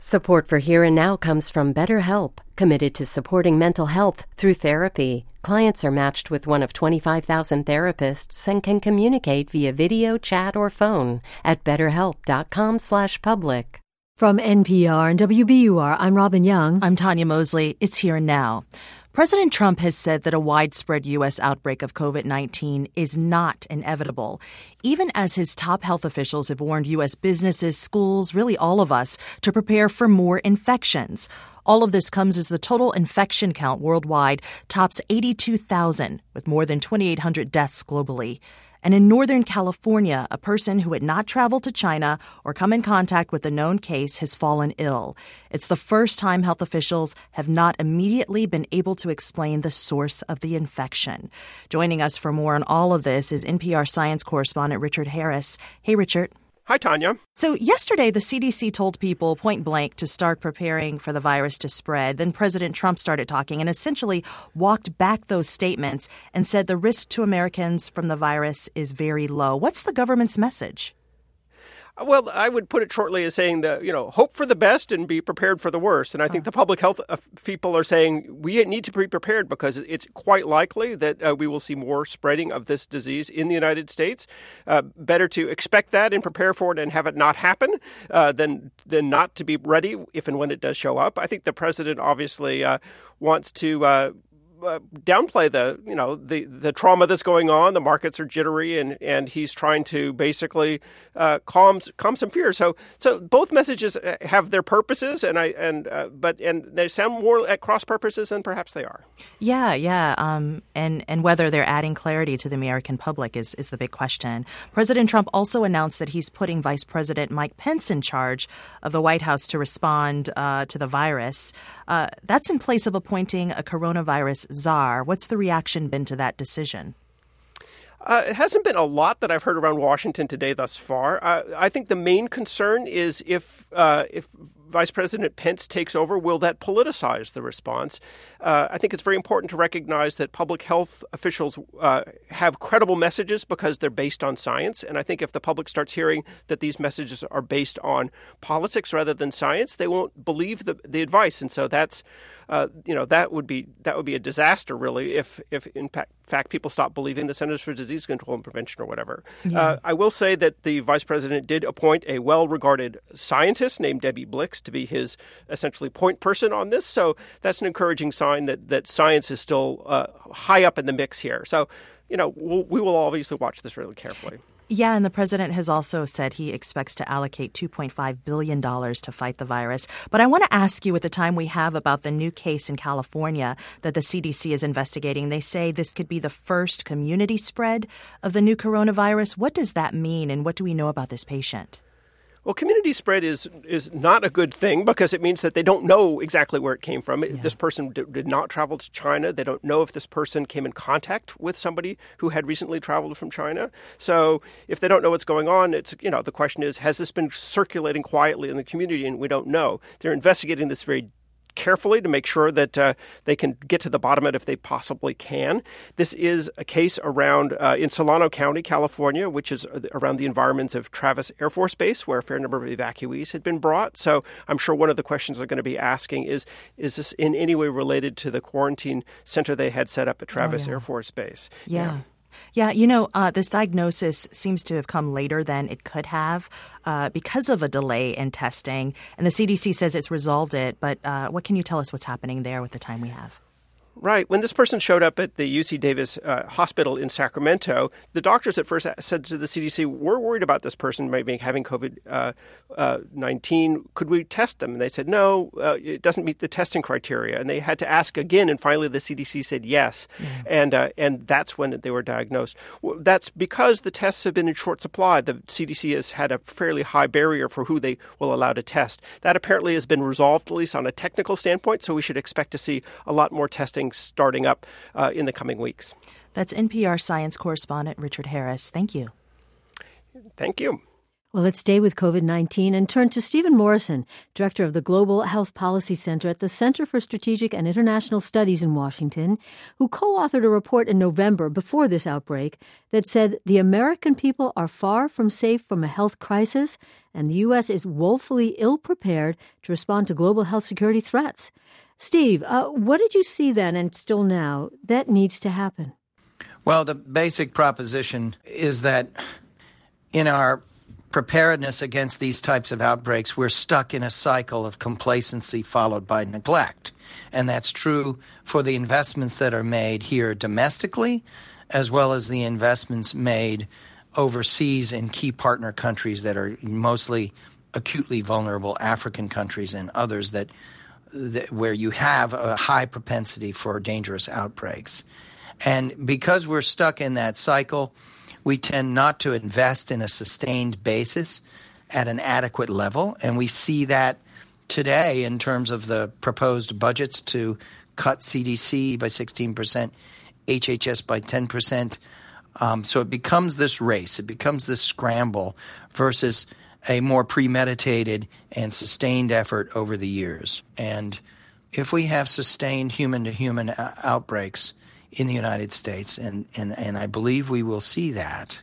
Support for Here and Now comes from BetterHelp, committed to supporting mental health through therapy. Clients are matched with one of 25,000 therapists and can communicate via video, chat, or phone at betterhelp.com/public. From NPR and WBUR, I'm Robin Young. I'm Tanya Mosley. It's Here and Now. President Trump has said that a widespread U.S. outbreak of COVID-19 is not inevitable, even as his top health officials have warned U.S. businesses, schools, really all of us, to prepare for more infections. All of this comes as the total infection count worldwide tops 82,000, with more than 2,800 deaths globally. And in Northern California, a person who had not traveled to China or come in contact with a known case has fallen ill. It's the first time health officials have not immediately been able to explain the source of the infection. Joining us for more on all of this is NPR science correspondent Richard Harris. Hey, Richard. Hi, Tanya. So yesterday, the CDC told people point blank to start preparing for the virus to spread. Then President Trump started talking and essentially walked back those statements and said the risk to Americans from the virus is very low. What's the government's message? Well, I would put it shortly as saying that, hope for the best and be prepared for the worst. And I think the public health people are saying we need to be prepared because it's quite likely that we will see more spreading of this disease in the United States. Better to expect that and prepare for it and have it not happen than not to be ready if and when it does show up. I think the president obviously wants to downplay the trauma that's going on. The markets are jittery, and he's trying to basically calm some fear. So both messages have their purposes, and they sound more at cross purposes than perhaps they are. Yeah. And whether they're adding clarity to the American public is the big question. President Trump also announced that he's putting Vice President Mike Pence in charge of the White House to respond to the virus. That's in place of appointing a coronavirus czar. What's the reaction been to that decision? It hasn't been a lot that I've heard around Washington today thus far. I think the main concern is if Vice President Pence takes over, will that politicize the response? I think it's very important to recognize that public health officials have credible messages because they're based on science. And I think if the public starts hearing that these messages are based on politics rather than science, they won't believe the advice. And so that's that would be a disaster, really, if in fact people stop believing the Centers for Disease Control and Prevention or whatever. Yeah. I will say that the vice president did appoint a well-regarded scientist named Debbie Blix to be his essentially point person on this. So that's an encouraging sign that science is still high up in the mix here. So, we will obviously watch this really carefully. Yeah, and the president has also said he expects to allocate $2.5 billion to fight the virus. But I want to ask you, at the time we have, about the new case in California that the CDC is investigating. They say this could be the first community spread of the new coronavirus. What does that mean, and what do we know about this patient? Well, community spread is not a good thing because it means that they don't know exactly where it came from. Yeah. This person did not travel to China. They don't know if this person came in contact with somebody who had recently traveled from China. So if they don't know what's going on, it's the question is, has this been circulating quietly in the community? And we don't know. They're investigating this very carefully to make sure that they can get to the bottom of it if they possibly can. This is a case around in Solano County, California, which is around the environments of Travis Air Force Base, where a fair number of evacuees had been brought. So I'm sure one of the questions they're going to be asking is this in any way related to the quarantine center they had set up at Travis Air Force Base? Yeah. Yeah, this diagnosis seems to have come later than it could have because of a delay in testing. And the CDC says it's resolved it. But what can you tell us what's happening there with the time we have? Right. When this person showed up at the UC Davis hospital in Sacramento, the doctors at first said to the CDC, we're worried about this person maybe having COVID-19. Could we test them? And they said, no, it doesn't meet the testing criteria. And they had to ask again. And finally, the CDC said yes. Mm-hmm. And that's when they were diagnosed. Well, that's because the tests have been in short supply. The CDC has had a fairly high barrier for who they will allow to test. That apparently has been resolved, at least on a technical standpoint. So we should expect to see a lot more testing starting up in the coming weeks. That's NPR science correspondent Richard Harris. Thank you. Thank you. Well, let's stay with COVID-19 and turn to Stephen Morrison, director of the Global Health Policy Center at the Center for Strategic and International Studies in Washington, who co-authored a report in November before this outbreak that said the American people are far from safe from a health crisis, and the U.S. is woefully ill-prepared to respond to global health security threats. Steve, what did you see then and still now that needs to happen? Well, the basic proposition is that in our preparedness against these types of outbreaks, we're stuck in a cycle of complacency followed by neglect. And that's true for the investments that are made here domestically, as well as the investments made overseas in key partner countries that are mostly acutely vulnerable, African countries and others that where you have a high propensity for dangerous outbreaks. And because we're stuck in that cycle, we tend not to invest in a sustained basis at an adequate level. And we see that today in terms of the proposed budgets to cut CDC by 16%, HHS by 10%. So it becomes this race. It becomes this scramble versus a more premeditated and sustained effort over the years. And if we have sustained human-to-human outbreaks in the United States, and I believe we will see that,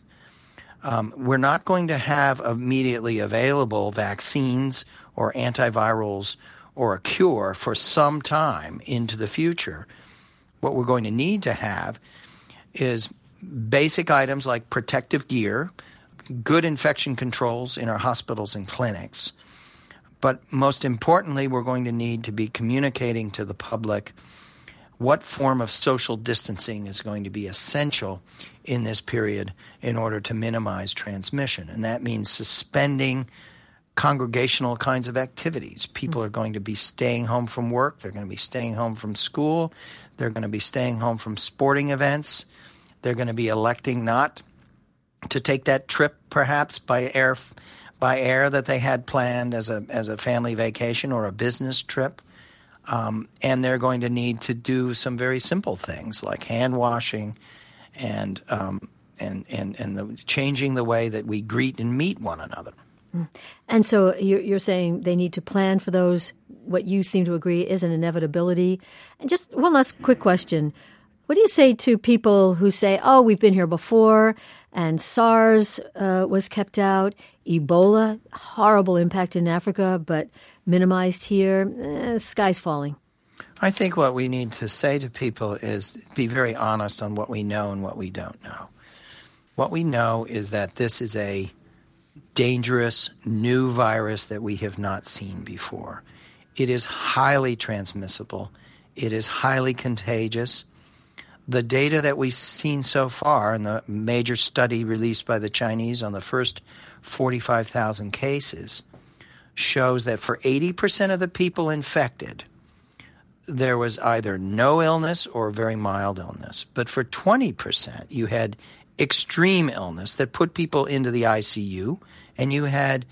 we're not going to have immediately available vaccines or antivirals or a cure for some time into the future. What we're going to need to have is basic items like protective gear, good infection controls in our hospitals and clinics. But most importantly, we're going to need to be communicating to the public what form of social distancing is going to be essential in this period in order to minimize transmission. And that means suspending congregational kinds of activities. People are going to be staying home from work. They're going to be staying home from school. They're going to be staying home from sporting events. They're going to be electing not to take that trip perhaps by air that they had planned as a family vacation or a business trip. And they're going to need to do some very simple things like hand washing and changing the way that we greet and meet one another. And so you're saying they need to plan for those, what you seem to agree is an inevitability. And just one last quick question. What do you say to people who say, oh, we've been here before and SARS was kept out, Ebola, horrible impact in Africa, but minimized here, sky's falling? I think what we need to say to people is be very honest on what we know and what we don't know. What we know is that this is a dangerous new virus that we have not seen before. It is highly transmissible. It is highly contagious. The data that we've seen so far in the major study released by the Chinese on the first 45,000 cases shows that for 80% of the people infected, there was either no illness or very mild illness. But for 20%, you had extreme illness that put people into the ICU, and you had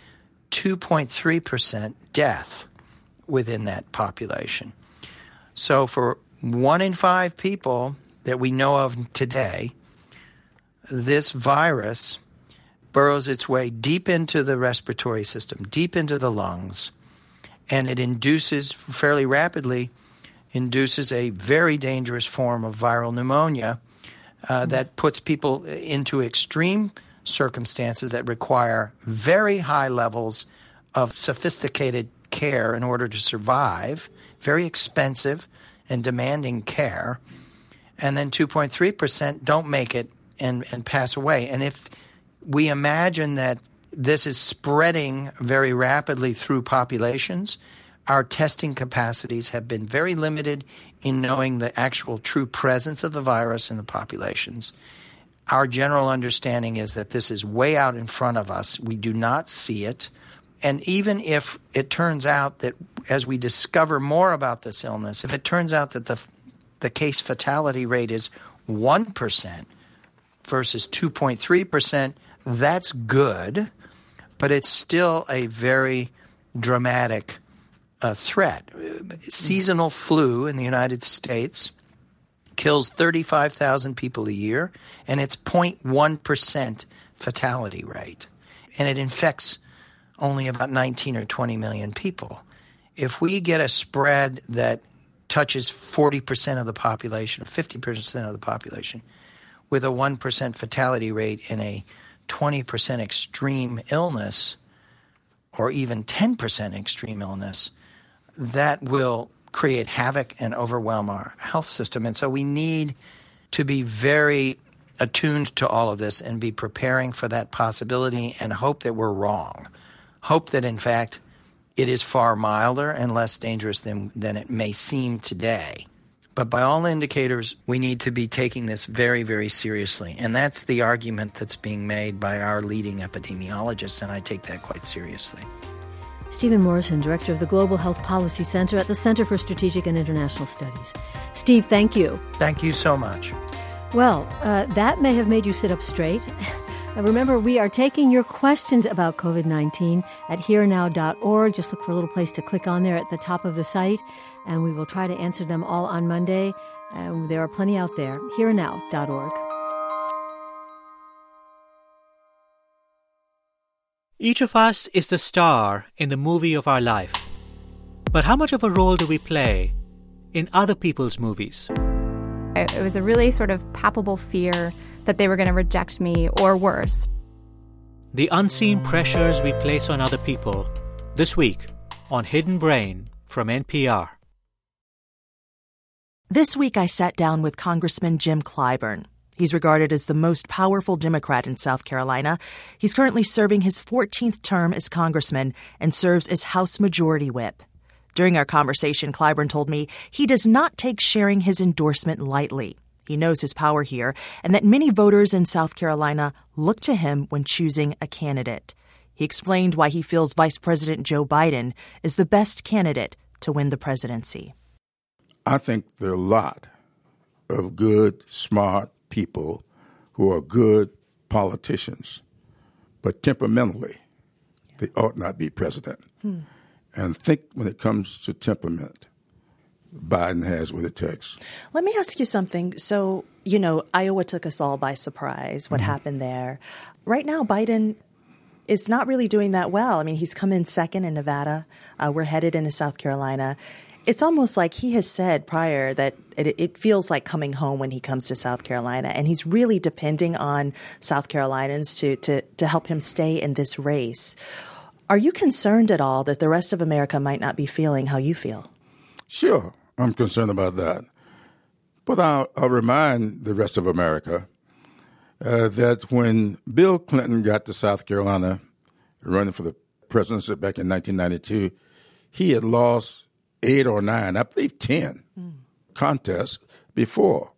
2.3% death within that population. So for 1 in 5 people that we know of today, this virus burrows its way deep into the respiratory system, deep into the lungs, and it fairly rapidly induces a very dangerous form of viral pneumonia that puts people into extreme circumstances that require very high levels of sophisticated care in order to survive, very expensive and demanding care. And then 2.3% don't make it and pass away. And if we imagine that this is spreading very rapidly through populations, our testing capacities have been very limited in knowing the actual true presence of the virus in the populations. Our general understanding is that this is way out in front of us. We do not see it. And even if it turns out that as we discover more about this illness, if it turns out that the case fatality rate is 1% versus 2.3%, that's good, but it's still a very dramatic threat. Seasonal flu in the United States kills 35,000 people a year, and it's 0.1% fatality rate. and it infects only about 19 or 20 million people. If we get a spread that touches 40% of the population, or 50% of the population, with a 1% fatality rate in a 20% extreme illness, or even 10% extreme illness, that will create havoc and overwhelm our health system. And so we need to be very attuned to all of this and be preparing for that possibility and hope that we're wrong. Hope that, in fact, it is far milder and less dangerous than it may seem today. But by all indicators, we need to be taking this very, very seriously. And that's the argument that's being made by our leading epidemiologists, and I take that quite seriously. Stephen Morrison, Director of the Global Health Policy Center at the Center for Strategic and International Studies. Steve, thank you. Thank you so much. Well, that may have made you sit up straight. Remember, we are taking your questions about COVID-19 at herenow.org. Just look for a little place to click on there at the top of the site, and we will try to answer them all on Monday. There are plenty out there. herenow.org. Each of us is the star in the movie of our life. But how much of a role do we play in other people's movies? It was a really sort of palpable fear that they were going to reject me or worse. The unseen pressures we place on other people. This week on Hidden Brain from NPR. This week I sat down with Congressman Jim Clyburn. He's regarded as the most powerful Democrat in South Carolina. He's currently serving his 14th term as congressman and serves as House Majority Whip. During our conversation, Clyburn told me he does not take sharing his endorsement lightly. He knows his power here and that many voters in South Carolina look to him when choosing a candidate. He explained why he feels Vice President Joe Biden is the best candidate to win the presidency. I think there are a lot of good, smart people who are good politicians, but temperamentally, they ought not be president. And think when it comes to temperament, Biden has what it takes. Let me ask you something. So, Iowa took us all by surprise, what happened there. Right now, Biden is not really doing that well. I mean, he's come in second in Nevada. We're headed into South Carolina. It's almost like he has said prior that it feels like coming home when he comes to South Carolina, and he's really depending on South Carolinians to help him stay in this race. Are you concerned at all that the rest of America might not be feeling how you feel? Sure, I'm concerned about that. But I'll remind the rest of America that when Bill Clinton got to South Carolina running for the presidency back in 1992, he had lost 8 or 9, I believe 10 contests before.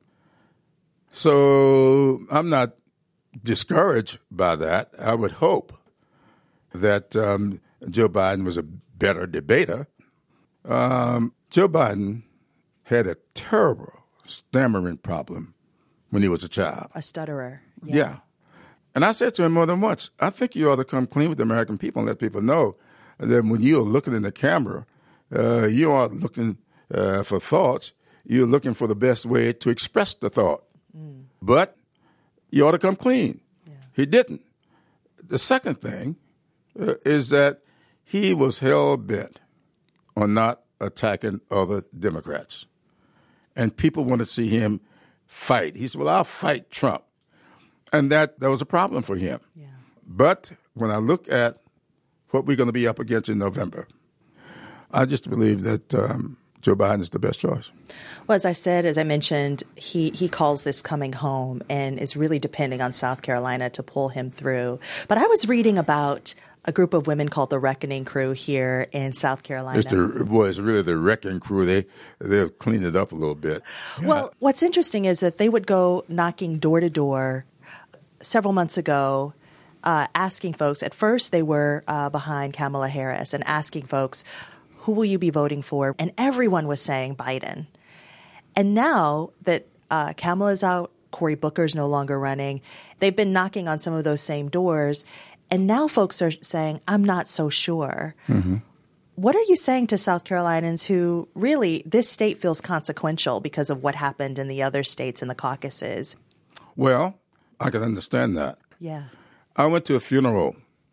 So I'm not discouraged by that. I would hope that Joe Biden was a better debater. Joe Biden had a terrible stammering problem when he was a child. A stutterer. Yeah. And I said to him more than once, I think you ought to come clean with the American people and let people know that when you're looking in the camera, you aren't looking for thoughts. You're looking for the best way to express the thought. But you ought to come clean. Yeah. He didn't. The second thing is that he was hell-bent on not attacking other Democrats. And people want to see him fight. He said, well, I'll fight Trump. And that was a problem for him. Yeah. But when I look at what we're going to be up against in November, I just believe that Joe Biden is the best choice. Well, as I mentioned, he calls this coming home and is really depending on South Carolina to pull him through. But I was reading about a group of women called the Reckoning Crew here in South Carolina. It's really the Wrecking Crew. They've cleaned it up a little bit. Well, what's interesting is that they would go knocking door to door several months ago, asking folks. At first, they were behind Kamala Harris and asking folks, who will you be voting for? And everyone was saying Biden. And now that Kamala's out, Cory Booker's no longer running, they've been knocking on some of those same doors. And now folks are saying, I'm not so sure. Mm-hmm. What are you saying to South Carolinians who really, this state feels consequential because of what happened in the other states in the caucuses? Well, I can understand that. Yeah. I went to a funeral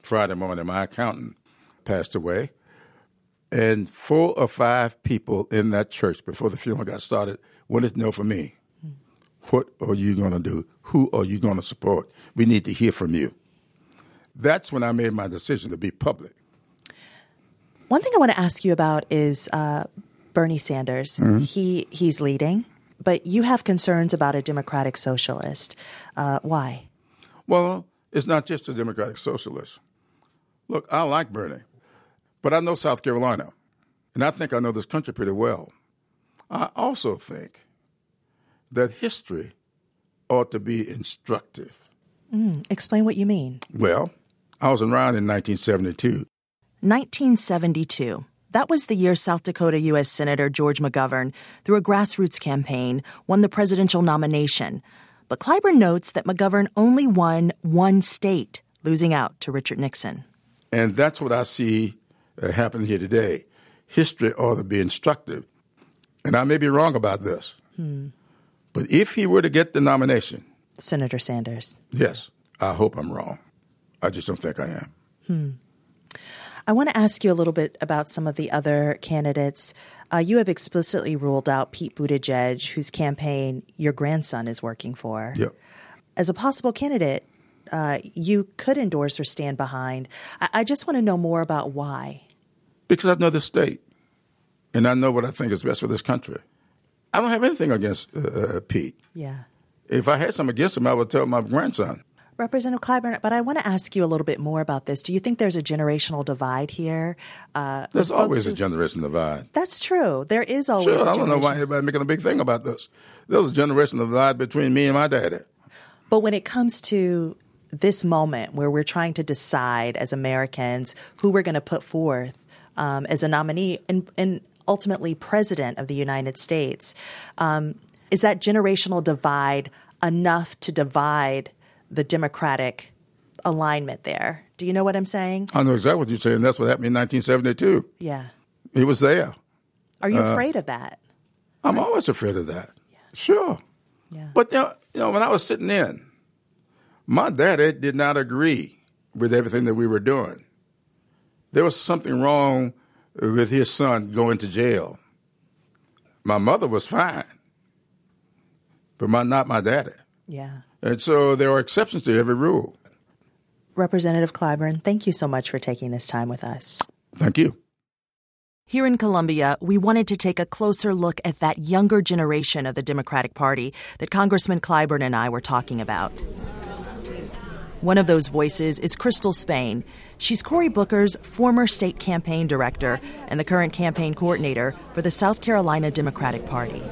Friday morning, my accountant passed away. And 4 or 5 people in that church before the funeral got started wanted to know from me, what are you going to do? Who are you going to support? We need to hear from you. That's when I made my decision to be public. One thing I want to ask you about is Bernie Sanders. Mm-hmm. He's leading, but you have concerns about a Democratic socialist. Why? Well, it's not just a Democratic socialist. Look, I like Bernie, but I know South Carolina, and I think I know this country pretty well. I also think that history ought to be instructive. Explain what you mean. Well, I was around in 1972. 1972. That was the year South Dakota U.S. Senator George McGovern, through a grassroots campaign, won the presidential nomination. But Clyburn notes that McGovern only won one state, losing out to Richard Nixon. And that's what I see happening here today. History ought to be instructive. And I may be wrong about this. But if he were to get the nomination... Senator Sanders. Yes, I hope I'm wrong. I just don't think I am. I want to ask you a little bit about some of the other candidates. You have explicitly ruled out Pete Buttigieg, whose campaign your grandson is working for. Yep. As a possible candidate, you could endorse or stand behind. I just want to know more about why. Because I know the state, and I know what I think is best for this country. I don't have anything against Pete. Yeah. If I had something against him, I would tell my grandson. Representative Clyburn, but I want to ask you a little bit more about this. Do you think there's a generational divide here? There's always a generational divide. That's true. There is always a generational divide. I don't know why everybody's making a big thing about this. There's a generational divide between me and my daddy. But when it comes to this moment where we're trying to decide as Americans who we're going to put forth as a nominee and ultimately president of the United States, is that generational divide enough to divide the Democratic alignment there? Do you know what I'm saying? I know exactly what you're saying. That's what happened in 1972. Yeah. He was there. Are you afraid of that? I'm always afraid of that. Yeah. Sure. Yeah. But, you know, when I was sitting in, my daddy did not agree with everything that we were doing. There was something wrong with his son going to jail. My mother was fine, but not my daddy. Yeah. And so there are exceptions to every rule. Representative Clyburn, thank you so much for taking this time with us. Thank you. Here in Columbia, we wanted to take a closer look at that younger generation of the Democratic Party that Congressman Clyburn and I were talking about. One of those voices is Crystal Spain. She's Cory Booker's former state campaign director and the current campaign coordinator for the South Carolina Democratic Party.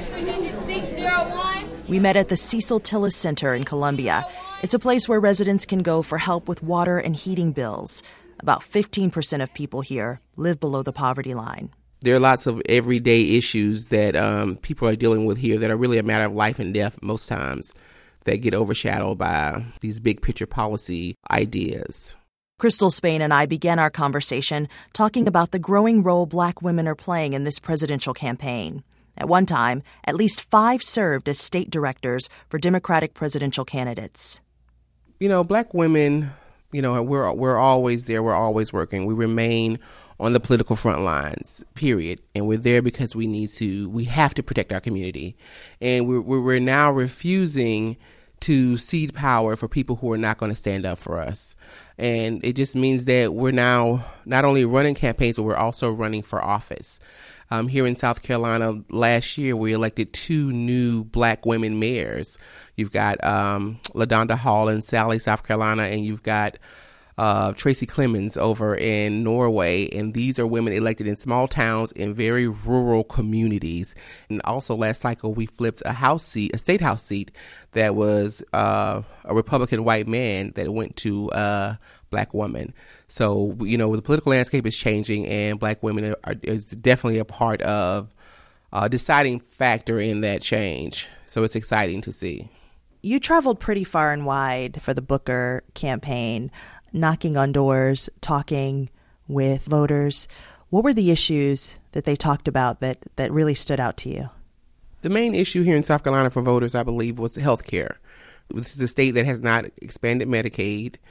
We met at the Cecil Tillis Center in Columbia. It's a place where residents can go for help with water and heating bills. About 15% of people here live below the poverty line. There are lots of everyday issues that people are dealing with here that are really a matter of life and death most times, that get overshadowed by these big picture policy ideas. Crystal Spain and I began our conversation talking about the growing role Black women are playing in this presidential campaign. At one time, at least 5 served as state directors for Democratic presidential candidates. You know, Black women, you know, we're always there. We're always working. We remain on the political front lines, period. And we're there because we have to protect our community. And we're now refusing to cede power for people who are not going to stand up for us. And it just means that we're now not only running campaigns, but we're also running for office. Here in South Carolina, last year, we elected 2 new Black women mayors. You've got LaDonda Hall in Sally, South Carolina, and you've got Tracy Clemens over in Norway. And these are women elected in small towns in very rural communities. And also last cycle, we flipped a state house seat that was a Republican white man that went to a Black woman. So, you know, the political landscape is changing, and Black women is definitely a part of a deciding factor in that change. So it's exciting to see. You traveled pretty far and wide for the Booker campaign, knocking on doors, talking with voters. What were the issues that they talked about that really stood out to you? The main issue here in South Carolina for voters, I believe, was health care. This is a state that has not expanded Medicaid.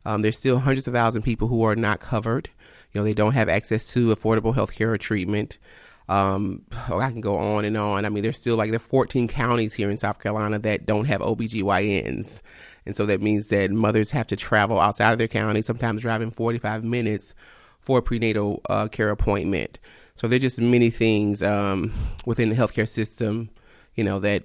There's still hundreds of thousands of people who are not covered. They don't have access to affordable health care or treatment. I can go on and on. I mean, there are 14 counties here in South Carolina that don't have OBGYNs. And so that means that mothers have to travel outside of their county, sometimes driving 45 minutes for a prenatal care appointment. So there are just many things within the healthcare system, that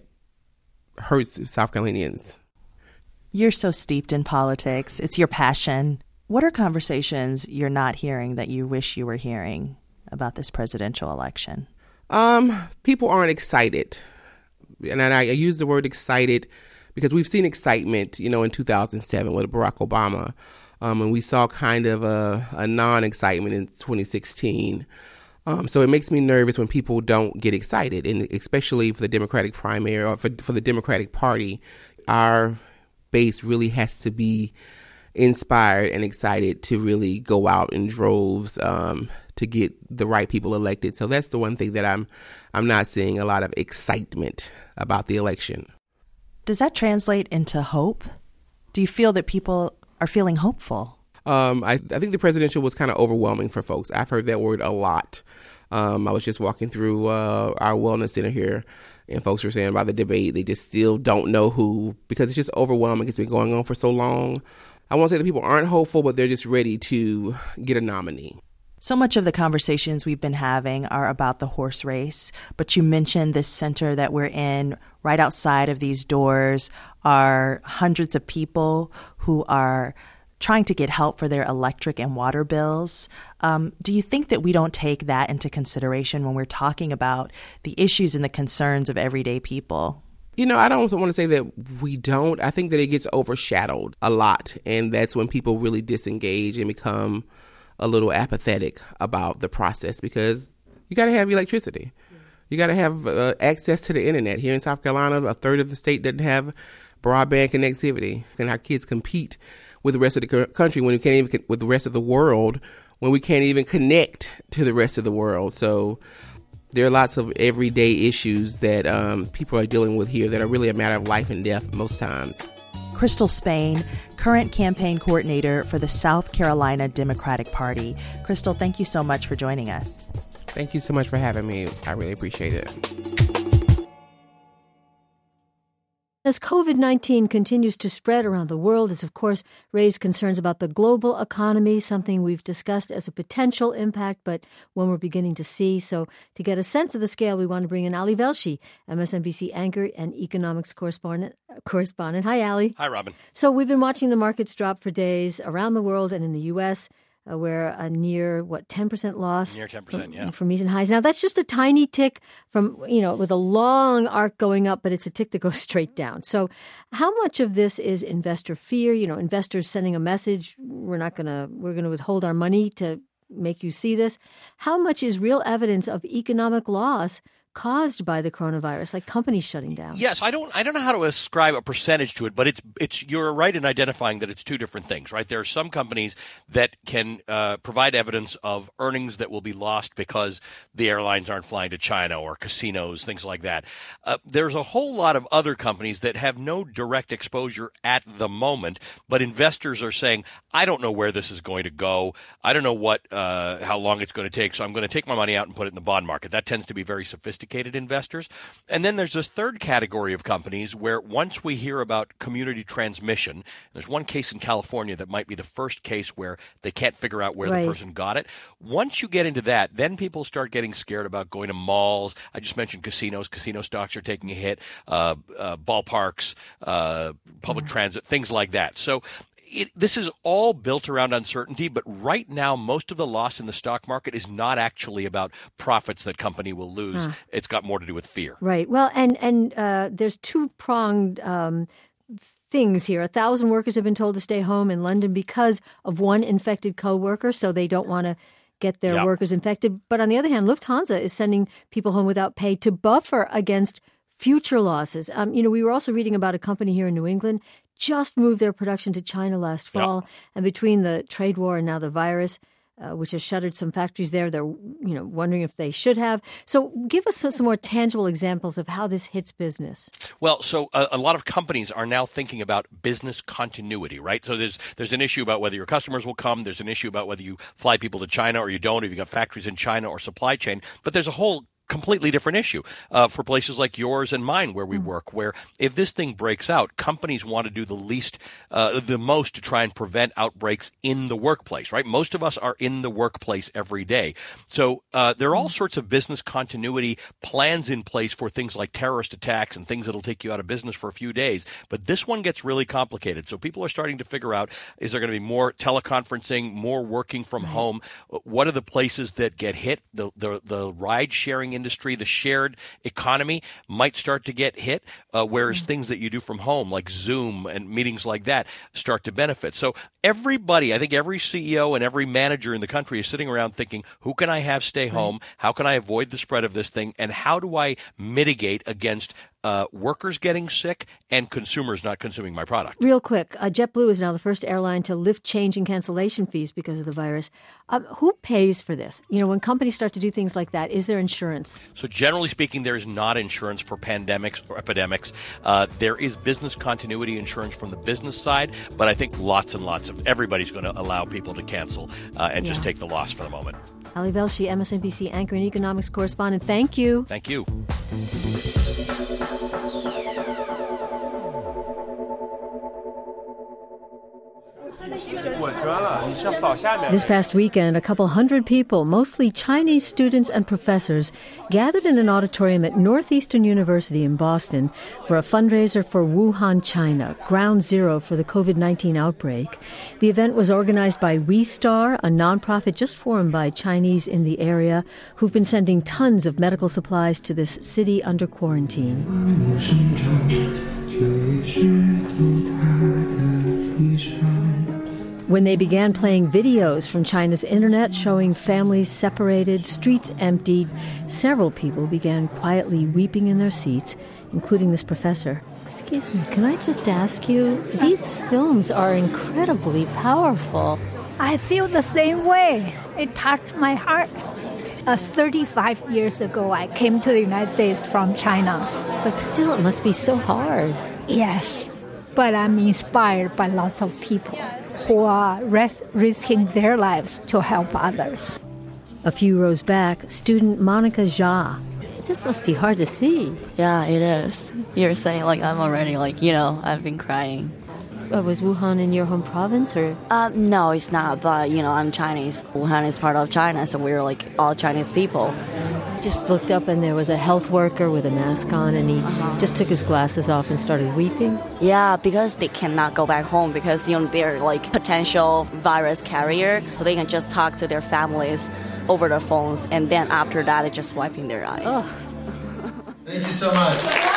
hurts South Carolinians. You're so steeped in politics. It's your passion. What are conversations you're not hearing that you wish you were hearing about this presidential election? People aren't excited. And I use the word excited because we've seen excitement, in 2007 with Barack Obama. And we saw kind of a non-excitement in 2016. So it makes me nervous when people don't get excited, and especially for the Democratic primary or for the Democratic Party. Our base really has to be inspired and excited to really go out in droves to get the right people elected. So that's the one thing that I'm not seeing a lot of excitement about the election. Does that translate into hope? Do you feel that people are feeling hopeful? I think the presidential was kind of overwhelming for folks. I've heard that word a lot. I was just walking through our wellness center here, and folks were saying about the debate, they just still don't know who, because it's just overwhelming. It's been going on for so long. I won't say that people aren't hopeful, but they're just ready to get a nominee. So much of the conversations we've been having are about the horse race, but you mentioned this center that we're in. Right outside of these doors are hundreds of people who are trying to get help for their electric and water bills. Do you think that we don't take that into consideration when we're talking about the issues and the concerns of everyday people? I don't want to say that we don't. I think that it gets overshadowed a lot, and that's when people really disengage and become a little apathetic about the process, because you got to have electricity. You got to have access to the internet. Here in South Carolina, a third of the state doesn't have broadband connectivity. And our kids compete with the rest of the country when we can't even with the rest of the world when we can't even connect to the rest of the world. So there are lots of everyday issues that people are dealing with here that are really a matter of life and death most times. Crystal Spain, current campaign coordinator for the South Carolina Democratic Party. Crystal, thank you so much for joining us. Thank you so much for having me. I really appreciate it. As COVID-19 continues to spread around the world, has of course raised concerns about the global economy, something we've discussed as a potential impact, but one we're beginning to see. So to get a sense of the scale, we want to bring in Ali Velshi, MSNBC anchor and economics correspondent. Hi, Ali. Hi, Robin. So we've been watching the markets drop for days around the world and in the U.S., where a near, 10% loss? Near 10%, from recent highs. Now, that's just a tiny tick from, with a long arc going up, but it's a tick that goes straight down. So how much of this is investor fear? Investors sending a message, we're going to withhold our money to make you see this. How much is real evidence of economic loss caused by the coronavirus, like companies shutting down? Yes, I don't know how to ascribe a percentage to it, but it's you're right in identifying that it's two different things, right? There are some companies that can provide evidence of earnings that will be lost because the airlines aren't flying to China or casinos, things like that. There's a whole lot of other companies that have no direct exposure at the moment, but investors are saying, I don't know where this is going to go. I don't know how long it's going to take, so I'm going to take my money out and put it in the bond market. That tends to be very sophisticated investors. And then there's this third category of companies where once we hear about community transmission, there's one case in California that might be the first case where they can't figure out where the person got it. Once you get into that, then people start getting scared about going to malls. I just mentioned casinos. Casino stocks are taking a hit, ballparks, public transit, things like that. So this is all built around uncertainty, but right now, most of the loss in the stock market is not actually about profits that company will lose. It's got more to do with fear. Right. Well, and there's two-pronged things here. 1,000 workers have been told to stay home in London because of one infected coworker, so they don't want to get their workers infected. But on the other hand, Lufthansa is sending people home without pay to buffer against future losses. We were also reading about a company here in New England just moved their production to China last fall. And between the trade war and now the virus, which has shuttered some factories there. They're wondering if they should have. So give us some more tangible examples of how this hits business. Well, so a lot of companies are now thinking about business continuity, right? So there's an issue about whether your customers will come. There's an issue about whether you fly people to China or you don't, if you've got factories in China or supply chain. But there's a whole completely different issue for places like yours and mine where we work, where if this thing breaks out, companies want to do the most to try and prevent outbreaks in the workplace, right? Most of us are in the workplace every day. So there are all sorts of business continuity plans in place for things like terrorist attacks and things that'll take you out of business for a few days. But this one gets really complicated. So people are starting to figure out, is there going to be more teleconferencing, more working from home? What are the places that get hit? The ride-sharing industry, the shared economy might start to get hit, whereas things that you do from home, like Zoom and meetings like that, start to benefit. So everybody, I think every CEO and every manager in the country is sitting around thinking, who can I have stay home? How can I avoid the spread of this thing? And how do I mitigate against workers getting sick and consumers not consuming my product? Real quick, JetBlue is now the first airline to lift change and cancellation fees because of the virus. Who pays for this? When companies start to do things like that, is there insurance? So generally speaking, there is not insurance for pandemics or epidemics. There is business continuity insurance from the business side, but I think lots and lots of everybody's going to allow people to cancel and just take the loss for the moment. Ali Velshi, MSNBC anchor and economics correspondent, thank you. Thank you. This past weekend, a couple hundred people, mostly Chinese students and professors, gathered in an auditorium at Northeastern University in Boston for a fundraiser for Wuhan, China, ground zero for the COVID-19 outbreak. The event was organized by WeStar, a nonprofit just formed by Chinese in the area who've been sending tons of medical supplies to this city under quarantine. When they began playing videos from China's internet showing families separated, streets emptied, several people began quietly weeping in their seats, including this professor. Excuse me, can I just ask you, these films are incredibly powerful. I feel the same way. It touched my heart. 35 years ago, I came to the United States from China. But still, it must be so hard. Yes, but I'm inspired by lots of people who are risking their lives to help others. A few rows back, student Monica Jha. This must be hard to see. Yeah, it is. You're saying, I'm already, I've been crying. Was Wuhan in your home province, or? No, it's not, but, I'm Chinese. Wuhan is part of China, so we're, all Chinese people. I just looked up, and there was a health worker with a mask on, and he just took his glasses off and started weeping. Yeah, because they cannot go back home because, they're, potential virus carrier, so they can just talk to their families over the phones, and then after that, they're just wiping their eyes. Ugh. Thank you so much.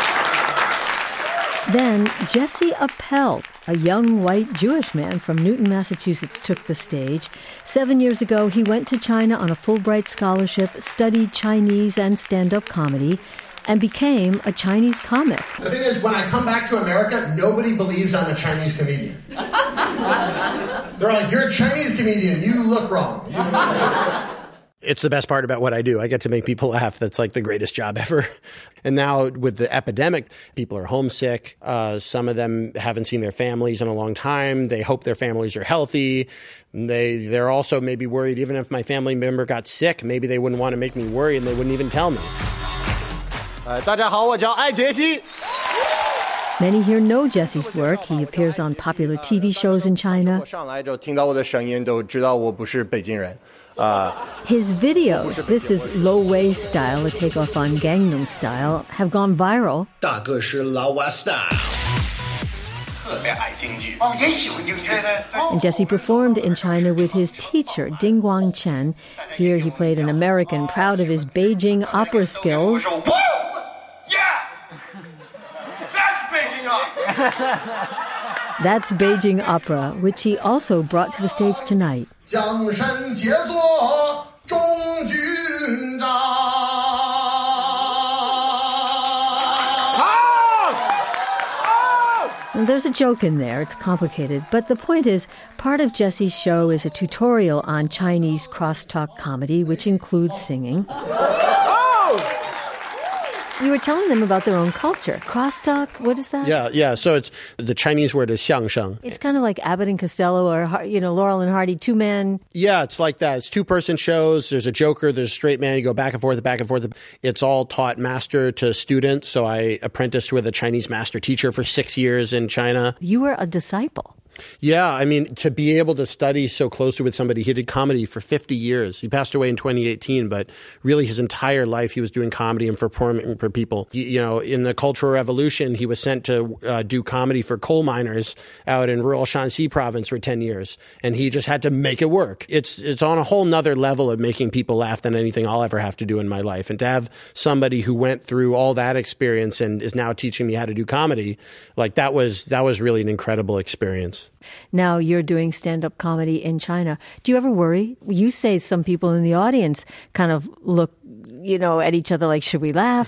Then Jesse Appel, a young white Jewish man from Newton, Massachusetts, took the stage. 7 years ago, he went to China on a Fulbright scholarship, studied Chinese and stand-up comedy, and became a Chinese comic. The thing is, when I come back to America, nobody believes I'm a Chinese comedian. They're like, you're a Chinese comedian, you look wrong. It's the best part about what I do. I get to make people laugh. That's the greatest job ever. And now with the epidemic, people are homesick. Some of them haven't seen their families in a long time. They hope their families are healthy. They're also maybe worried, even if my family member got sick, maybe they wouldn't want to make me worry and they wouldn't even tell me. 大家好，我叫艾杰西。 Many here know Jesse's work. He appears on popular TV shows in China. 上来就听到我的声音，都知道我不是北京人。 His videos, this is Lo Wei style, a takeoff on Gangnam Style, have gone viral. 大哥是老外 style。 And Jesse performed in China with his teacher, Ding Guangchen. Here he played an American, proud of his Beijing opera skills. That's Beijing opera, which he also brought to the stage tonight. there's a joke in there. It's complicated. But the point is, part of Jesse's show is a tutorial on Chinese crosstalk comedy, which includes singing. You were telling them about their own culture. Crosstalk, what is that? Yeah. So it's the Chinese word is xiangsheng. It's kind of like Abbott and Costello or, Laurel and Hardy, two-man. Yeah, it's like that. It's two-person shows. There's a joker, there's a straight man. You go back and forth. It's all taught master to student. So I apprenticed with a Chinese master teacher for 6 years in China. You were a disciple. Yeah, I mean, to be able to study so closely with somebody, he did comedy for 50 years. He passed away in 2018, but really his entire life he was doing comedy and performing for people. In the Cultural Revolution, he was sent to do comedy for coal miners out in rural Shanxi province for 10 years, and he just had to make it work. It's on a whole nother level of making people laugh than anything I'll ever have to do in my life. And to have somebody who went through all that experience and is now teaching me how to do comedy, like that was really an incredible experience. Now you're doing stand-up comedy in China. Do you ever worry? You say some people in the audience kind of look, at each other like, should we laugh?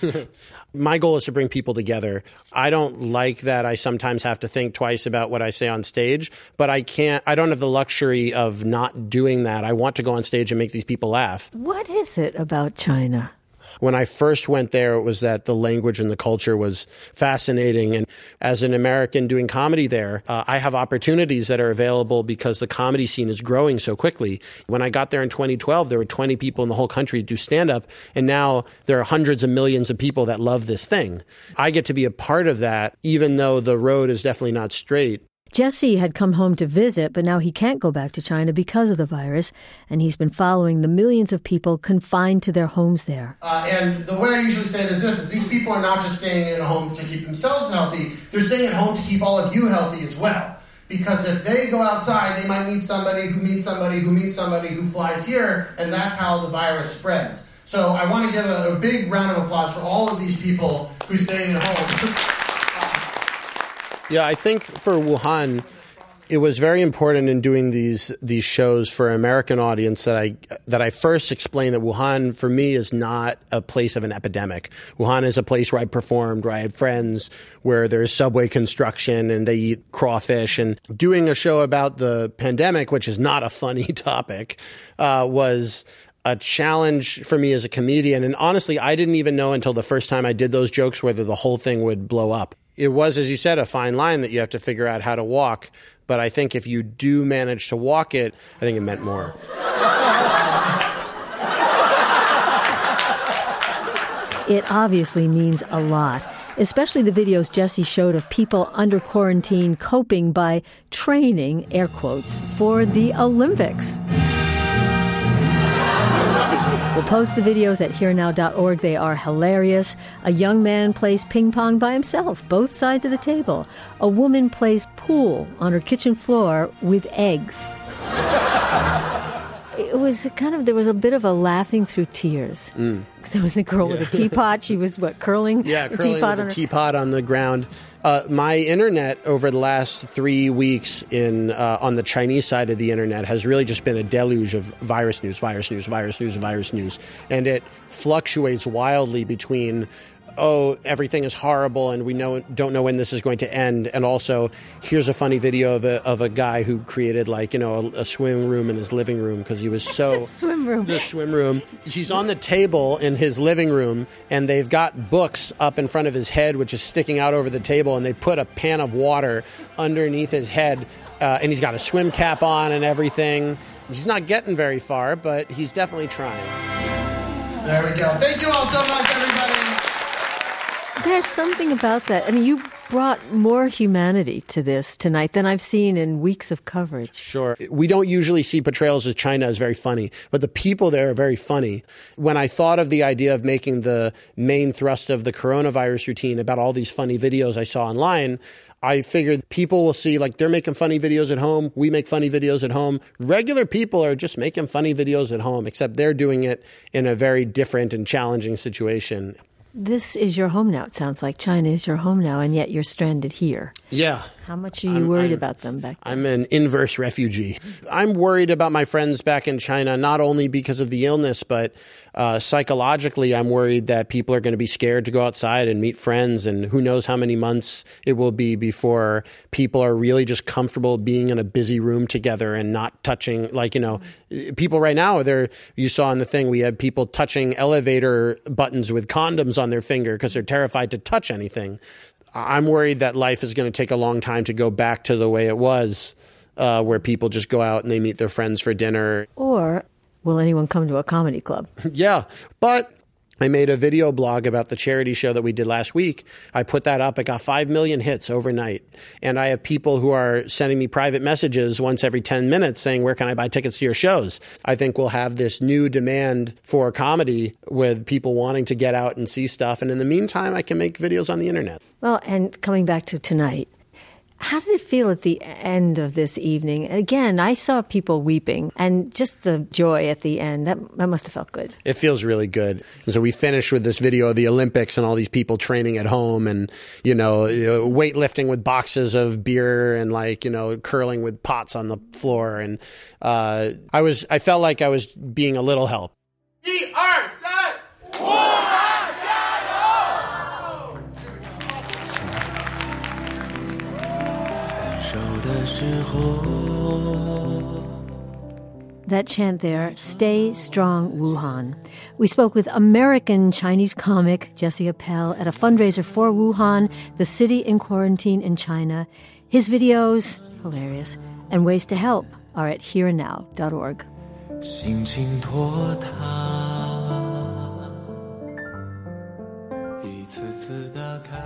My goal is to bring people together. I don't like that I sometimes have to think twice about what I say on stage, but I don't have the luxury of not doing that. I want to go on stage and make these people laugh. What is it about China? When I first went there, it was that the language and the culture was fascinating. And as an American doing comedy there, I have opportunities that are available because the comedy scene is growing so quickly. When I got there in 2012, there were 20 people in the whole country to do stand-up. And now there are hundreds of millions of people that love this thing. I get to be a part of that, even though the road is definitely not straight. Jesse had come home to visit, but now he can't go back to China because of the virus, and he's been following the millions of people confined to their homes there. And the way I usually say it is this, is these people are not just staying at home to keep themselves healthy, they're staying at home to keep all of you healthy as well. Because if they go outside, they might meet somebody who meets somebody who meets somebody who flies here, and that's how the virus spreads. So I want to give a big round of applause for all of these people who stayed at home. Yeah, I think for Wuhan, it was very important in doing these shows for an American audience that I first explained that Wuhan, for me, is not a place of an epidemic. Wuhan is a place where I performed, where I had friends, where there's subway construction and they eat crawfish. And doing a show about the pandemic, which is not a funny topic, was a challenge for me as a comedian. And honestly, I didn't even know until the first time I did those jokes whether the whole thing would blow up. It was, as you said, a fine line that you have to figure out how to walk. But I think if you do manage to walk it, I think it meant more. It obviously means a lot, especially the videos Jesse showed of people under quarantine coping by training, air quotes, for the Olympics. We'll post the videos at herenow.org. They are hilarious. A young man plays ping pong by himself, both sides of the table. A woman plays pool on her kitchen floor with eggs. It was there was a bit of a laughing through tears. Because there was a girl with a teapot. She was, curling? Yeah, curling with a teapot on the ground. My internet over the last 3 weeks on the Chinese side of the internet has really just been a deluge of virus news. And it fluctuates wildly between, everything is horrible and we don't know when this is going to end. And also, here's a funny video of a guy who created a swim room in his living room because he was so... The swim room. He's on the table in his living room and they've got books up in front of his head, which is sticking out over the table, and they put a pan of water underneath his head and he's got a swim cap on and everything. He's not getting very far, but he's definitely trying. There we go. Thank you all so much, everybody. There's something about that. I mean, you brought more humanity to this tonight than I've seen in weeks of coverage. Sure. We don't usually see portrayals of China as very funny, but the people there are very funny. When I thought of the idea of making the main thrust of the coronavirus routine about all these funny videos I saw online, I figured people will see, they're making funny videos at home. We make funny videos at home. Regular people are just making funny videos at home, except they're doing it in a very different and challenging situation. This is your home now. It sounds like China is your home now, and yet you're stranded here. Yeah. How much are you worried about them back then? I'm an inverse refugee. I'm worried about my friends back in China, not only because of the illness, but psychologically, I'm worried that people are going to be scared to go outside and meet friends. And who knows how many months it will be before people are really just comfortable being in a busy room together and not touching, people right now, you saw in the thing, we have people touching elevator buttons with condoms on their finger because they're terrified to touch anything. I'm worried that life is going to take a long time to go back to the way it was, where people just go out and they meet their friends for dinner. Or will anyone come to a comedy club? Yeah, but I made a video blog about the charity show that we did last week. I put that up. It got 5 million hits overnight. And I have people who are sending me private messages once every 10 minutes saying, where can I buy tickets to your shows? I think we'll have this new demand for comedy with people wanting to get out and see stuff. And in the meantime, I can make videos on the internet. Well, and coming back to tonight, how did it feel at the end of this evening? Again, I saw people weeping, and just the joy at the end, that must have felt good. It feels really good. And so we finished with this video of the Olympics and all these people training at home and, weightlifting with boxes of beer and curling with pots on the floor. And I felt like I was being a little help. 1、2、3，我们加油！分手的时候。 That chant there, Stay Strong Wuhan. We spoke with American Chinese comic Jesse Appel at a fundraiser for Wuhan, the city in quarantine in China. His videos, hilarious, and ways to help are at hereandnow.org. 心情拖沓，一次次打开。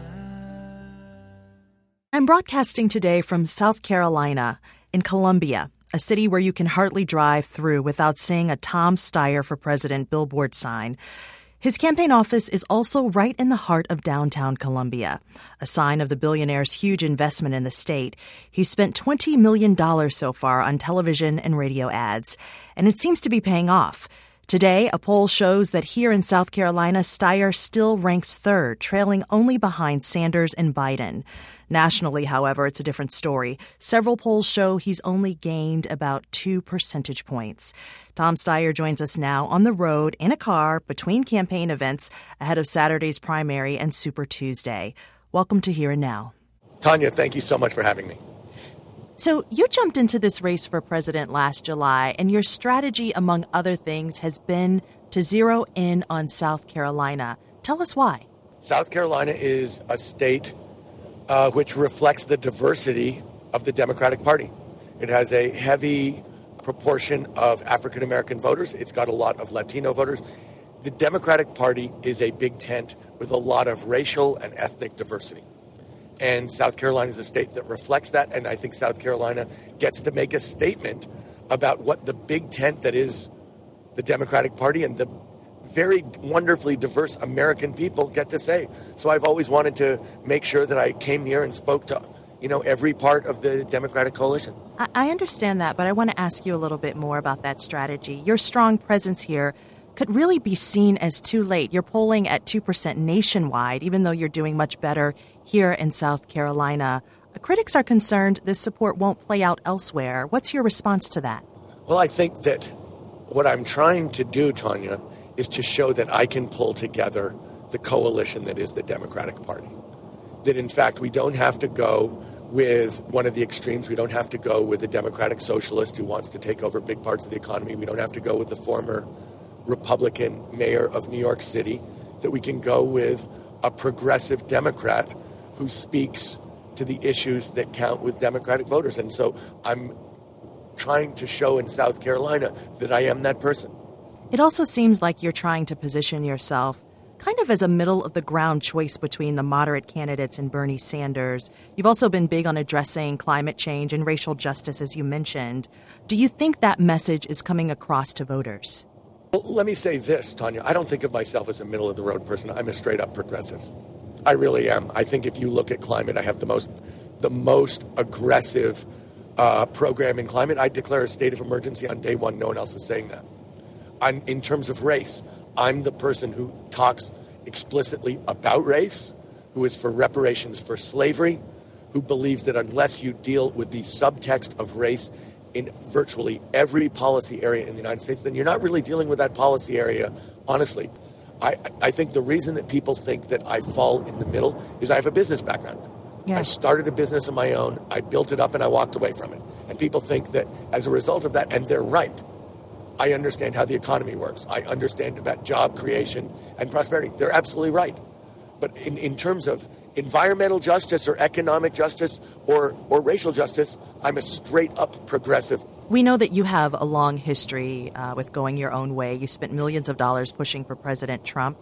I'm broadcasting today from South Carolina, in Columbia, a city where you can hardly drive through without seeing a Tom Steyer for President billboard sign. His campaign office is also right in the heart of downtown Columbia, a sign of the billionaire's huge investment in the state. He's spent $20 million so far on television and radio ads, and it seems to be paying off. Today, a poll shows that here in South Carolina, Steyer still ranks third, trailing only behind Sanders and Biden. Nationally, however, it's a different story. Several polls show he's only gained about 2 percentage points. Tom Steyer joins us now on the road in a car between campaign events ahead of Saturday's primary and Super Tuesday. Welcome to Here and Now. Tanya, thank you so much for having me. So you jumped into this race for president last July, and your strategy, among other things, has been to zero in on South Carolina. Tell us why. South Carolina is a state which reflects the diversity of the Democratic Party. It has a heavy proportion of African-American voters. It's got a lot of Latino voters. The Democratic Party is a big tent with a lot of racial and ethnic diversity. And South Carolina is a state that reflects that, and I think South Carolina gets to make a statement about what the big tent that is the Democratic Party and the very wonderfully diverse American people get to say. So I've always wanted to make sure that I came here and spoke to, every part of the Democratic coalition. I understand that, but I want to ask you a little bit more about that strategy. Your strong presence here could really be seen as too late. You're polling at 2% nationwide, even though you're doing much better here in South Carolina. Critics are concerned this support won't play out elsewhere. What's your response to that? Well, I think that what I'm trying to do, Tanya, is to show that I can pull together the coalition that is the Democratic Party. That, in fact, we don't have to go with one of the extremes. We don't have to go with the Democratic Socialist who wants to take over big parts of the economy. We don't have to go with the former Republican mayor of New York City. That we can go with a progressive Democrat who speaks to the issues that count with Democratic voters. And so I'm trying to show in South Carolina that I am that person. It also seems like you're trying to position yourself kind of as a middle-of-the-ground choice between the moderate candidates and Bernie Sanders. You've also been big on addressing climate change and racial justice, as you mentioned. Do you think that message is coming across to voters? Well, let me say this, Tanya. I don't think of myself as a middle-of-the-road person. I'm a straight-up progressive. I really am. I think if you look at climate, I have the most aggressive program in climate. I declare a state of emergency on day one. No one else is saying that. In terms of race, I'm the person who talks explicitly about race, who is for reparations for slavery, who believes that unless you deal with the subtext of race in virtually every policy area in the United States, then you're not really dealing with that policy area, honestly. I think the reason that people think that I fall in the middle is I have a business background. Yeah. I started a business of my own, I built it up, and I walked away from it. And people think that as a result of that, and they're right, I understand how the economy works. I understand about job creation and prosperity. They're absolutely right. But in terms of environmental justice or economic justice or racial justice, I'm a straight-up progressive. We know that you have a long history with going your own way. You spent millions of dollars pushing for President Trump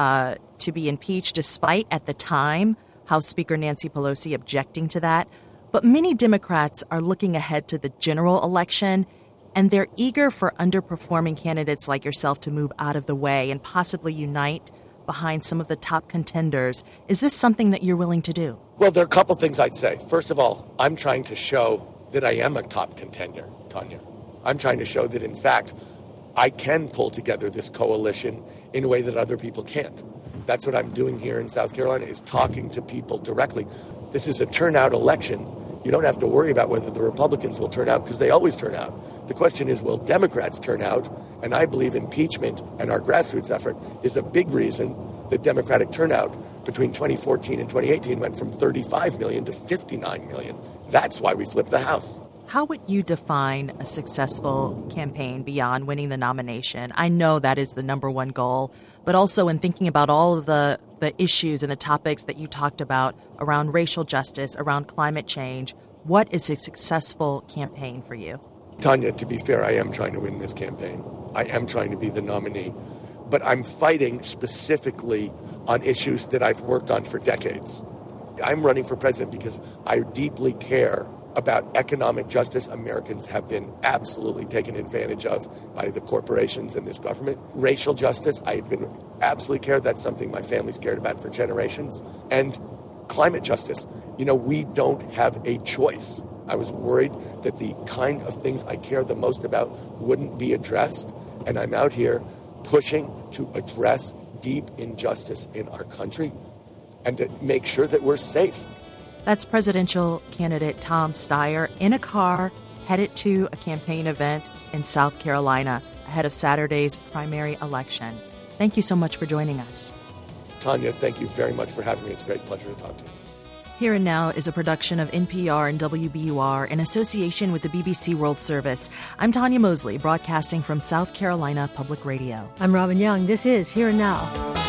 to be impeached, despite, at the time, House Speaker Nancy Pelosi objecting to that. But many Democrats are looking ahead to the general election, and they're eager for underperforming candidates like yourself to move out of the way and possibly unite behind some of the top contenders. Is this something that you're willing to do? Well, there are a couple things I'd say. First of all, I'm trying to show that I am a top contender, Tanya. I'm trying to show that, in fact, I can pull together this coalition in a way that other people can't. That's what I'm doing here in South Carolina, is talking to people directly. This is a turnout election. You don't have to worry about whether the Republicans will turn out, because they always turn out. The question is, will Democrats turn out? And I believe impeachment and our grassroots effort is a big reason that Democratic turnout between 2014 and 2018 went from 35 million to 59 million. That's why we flipped the House. How would you define a successful campaign beyond winning the nomination? I know that is the number one goal, but also in thinking about all of the issues and the topics that you talked about around racial justice, around climate change, what is a successful campaign for you? Tanya, to be fair, I am trying to win this campaign. I am trying to be the nominee. But I'm fighting specifically on issues that I've worked on for decades. I'm running for president because I deeply care about economic justice. Americans have been absolutely taken advantage of by the corporations and this government. Racial justice, I've been absolutely cared. That's something my family's cared about for generations. And climate justice. You know, we don't have a choice. I was worried that the kind of things I care the most about wouldn't be addressed. And I'm out here pushing to address deep injustice in our country and to make sure that we're safe. That's presidential candidate Tom Steyer in a car headed to a campaign event in South Carolina ahead of Saturday's primary election. Thank you so much for joining us. Tanya, thank you very much for having me. It's a great pleasure to talk to you. Here and Now is a production of NPR and WBUR in association with the BBC World Service. I'm Tanya Mosley, broadcasting from South Carolina Public Radio. I'm Robin Young. This is Here and Now.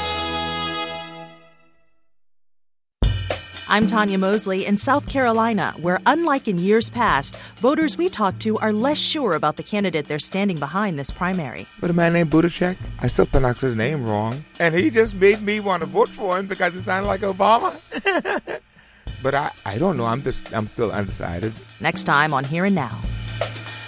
I'm Tanya Mosley in South Carolina, where, unlike in years past, voters we talk to are less sure about the candidate they're standing behind this primary. But a man named Buttigieg, I still pronounce his name wrong, and he just made me want to vote for him because it sounded like Obama. But I don't know. I'm still undecided. Next time on Here and Now.